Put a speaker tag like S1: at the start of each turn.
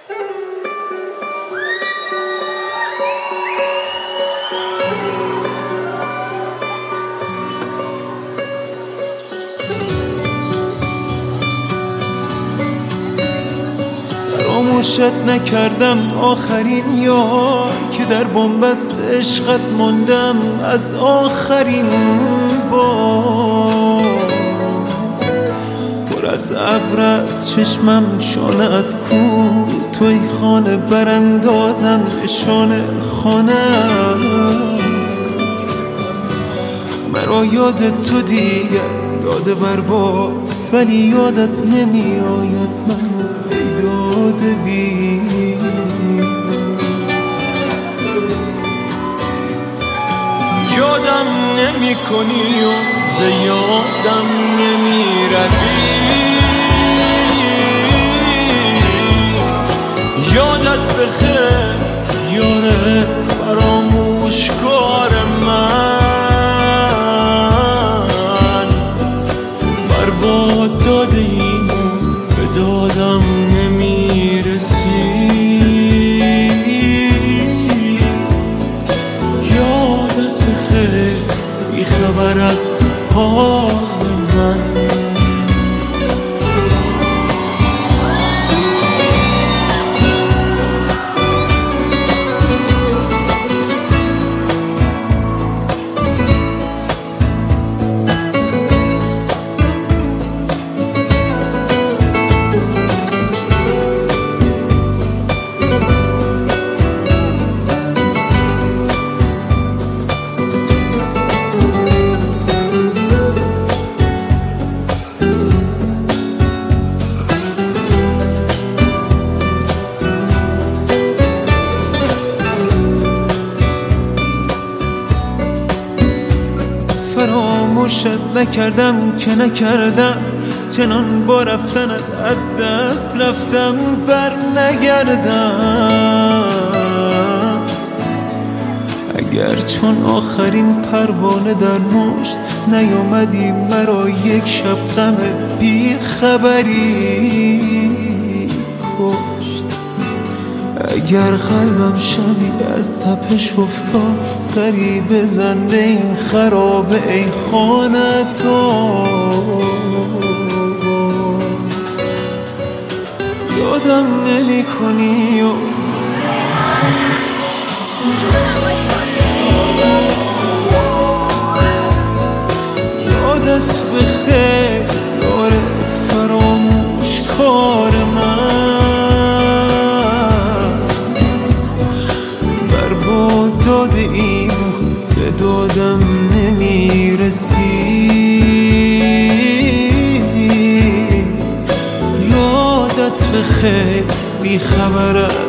S1: فراموشت نکردم آخرین یار که در بنبست عشقت ماندم از آخرین بار. پر از ابر از چشمم شانه‌ات کو، توی خانه براندازم نشانه خانه‌ات. مرا یاد تو دیگر داده برباد، ولی یادت نمی آید من داده بی. یادم نمی کنی و زیادم نمی روی، یادت بخیر یاره فراموشکار من. برباد داده اینو به دادم نمی رسی، یادت بخیر بی خبر از حال من. فراموشت نکردم که نکردم، چنان با رفتنت از دست رفتم بر نگردم. اگر چون آخرین پروانه در مشت نیامدی مرا یک شب غم بی خبری کشت. اگر قلبم شبی از تپش افتاد، سری بزن به این خرابه ای خانه تو. یادم نمی کنی و یادت بخیر یاره فراموشکار من. برباد داده این به دادم نمی رسی، یادت بخیر بی خبر